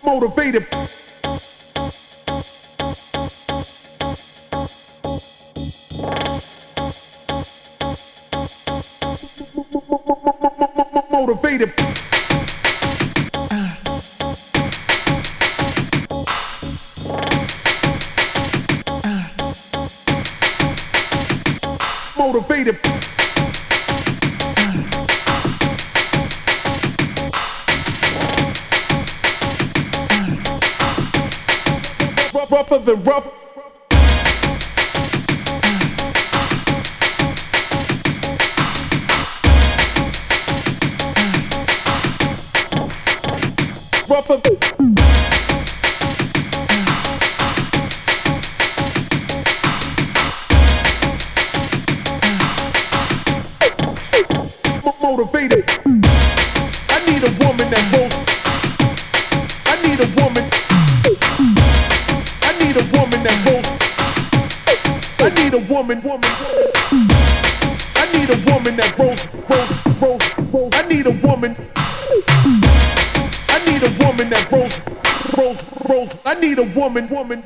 motivated. Motivated. Motivated. Rougher than rough. Rougher. Motivated. I need a woman that rolls. I need a woman. I need a woman that rolls. I need a woman. I need a woman that rolls. I need a woman. I need a woman that rolls. I need a woman.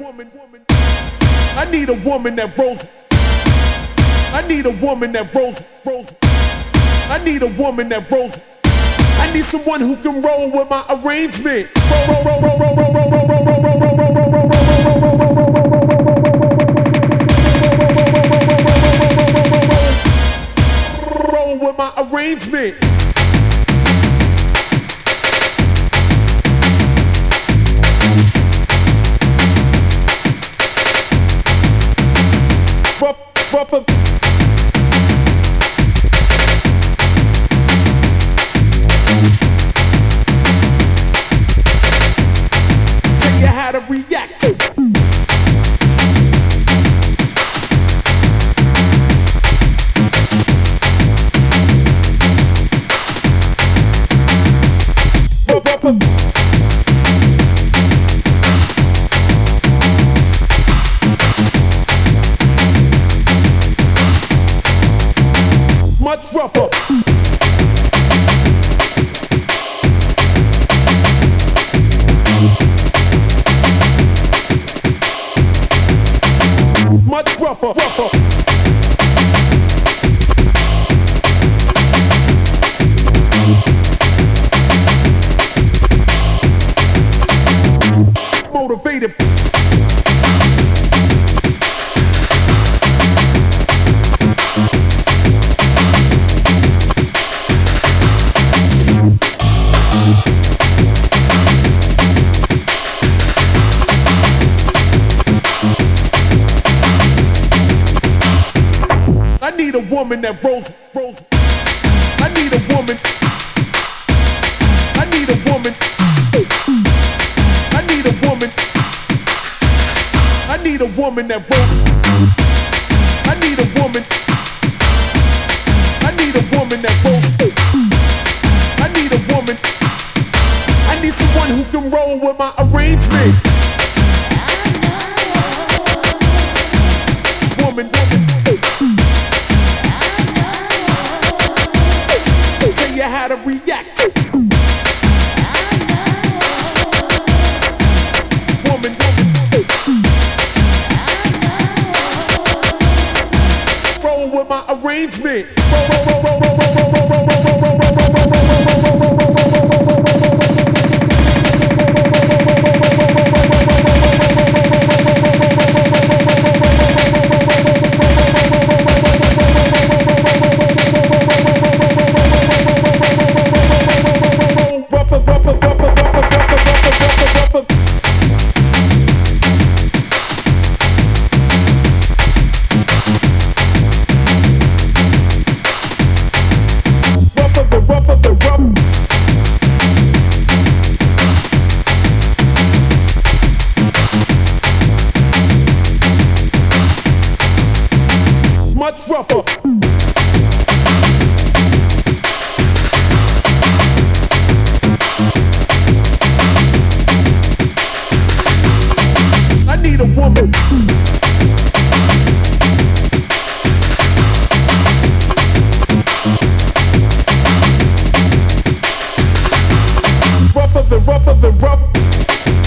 I need a woman that rolls. I need a woman that rolls. I need a woman that rolls. I need someone who can roll with my arrangement. Roll with my arrangement. Rougher. Tell you how to react. Much rougher. Much rougher. Motivated. I need a woman that rolls. I need a woman. I need a woman. I need a woman. I need a woman that rolls. I need a woman. I need a woman that rolls. I need a woman. I need someone who can roll with my arrangement. Woman. Tell you how to react. Woman. Roll with my arrangement. Much rougher. I need a woman. Rougher than rough.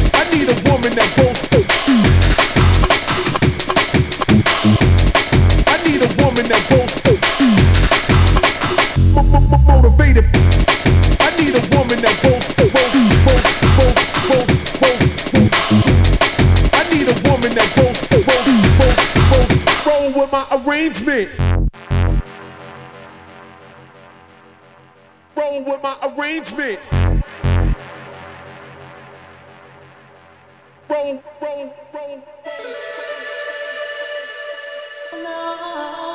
with my arrangement. Roll with my arrangement. Roll, roll, roll, roll.